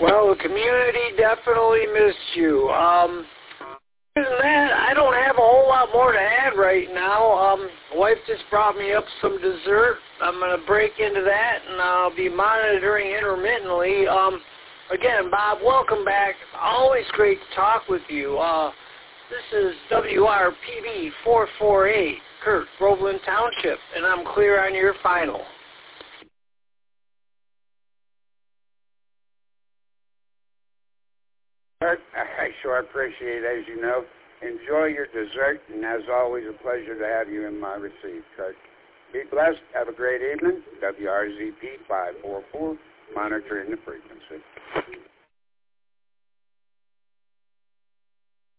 Well, the community definitely missed you. Other than that, I don't have a whole lot more to add right now. Wife just brought me up some dessert. I'm going to break into that, and I'll be monitoring intermittently. Again, Bob, welcome back. Always great to talk with you. This is WRPB 448, Kurt, Groveland Township, and I'm clear on your final. Kurt, I sure appreciate it, as you know. Enjoy your dessert, and as always, a pleasure to have you in my receipt, Kurt. Be blessed. Have a great evening. WRZP 544, monitoring the frequency.